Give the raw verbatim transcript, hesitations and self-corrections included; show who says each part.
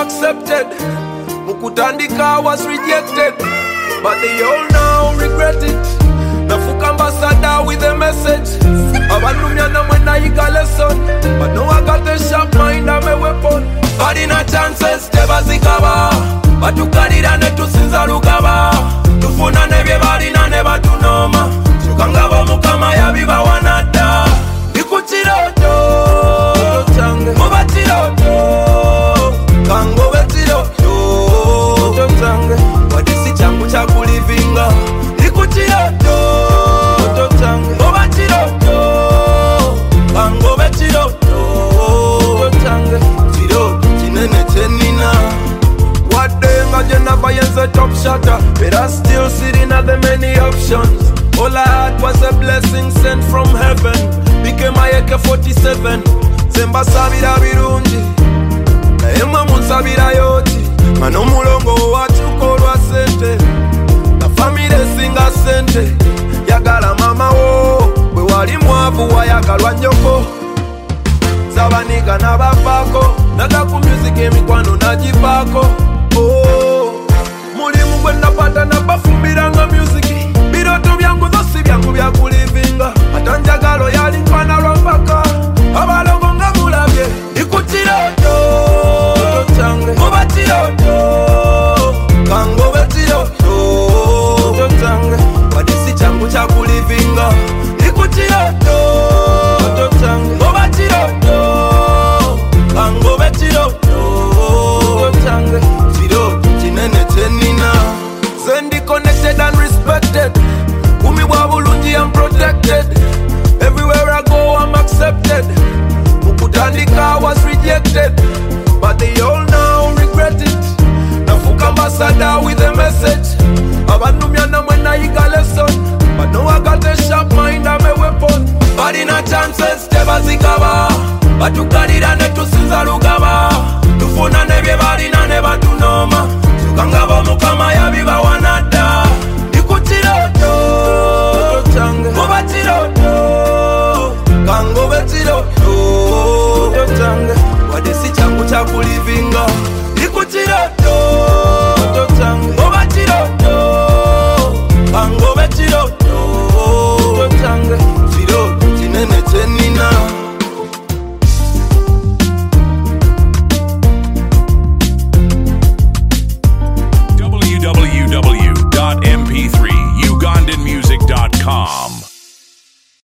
Speaker 1: accepted. Mukutandika was rejected, but they all now regret it. Nafuka ambassador with a message. Abanumiana mwena iga lesson, but no I got a sharp mind, I'm a weapon. But in a chances teba zikaba, batukalira ne tusinza lukaba. Tufuna nebye balina ne batunoma, tukangaba mukama yabiba wanada. Ikuchiroto muba chiroto kango bechiroto totange wadisi changu cha kulivinga. Ikuchiroto totange muba chiroto kango bechiroto totange chiro chinene chenina. Wadenga jena bayenze top shatter, but I still sitting at the many options. All I had was a blessing sent from heaven. Became my A K forty-seven. Zemba sabira birungi na emma munsabira yoti. Mano mulongo wachuko lwa sente, na family singa sente. Yagala mama wo bwe wali mwavu wayagalwa nyoko. Zabaniga na bafako naga ku music emikwano najipako. Oh, mulimu gwe napata na bafumbira nga music. Biroto byangu zosi byangu bya kulivinga. Atanjagalo yali mfana lwa mpaka abalogo nga mulabye. Ikuchiroto totange muba chiroto kango bechiroto totange wadisi changu cha kulivinga. Ikuchiroto totange muba chiroto kango bechiroto totange chiro chinene chenina. Sendi connected and respected. Umi wa bulungi I'm protected. Everywhere I go I'm accepted. Mukutandika was rejected, but they all now regret it. Nafuka ambassador with a message. Abanumiana mwena iga lesson, but no I got a sharp mind, I'm a weapon. But in a chances teba zikaba, batukalira ne tusinza lugaba.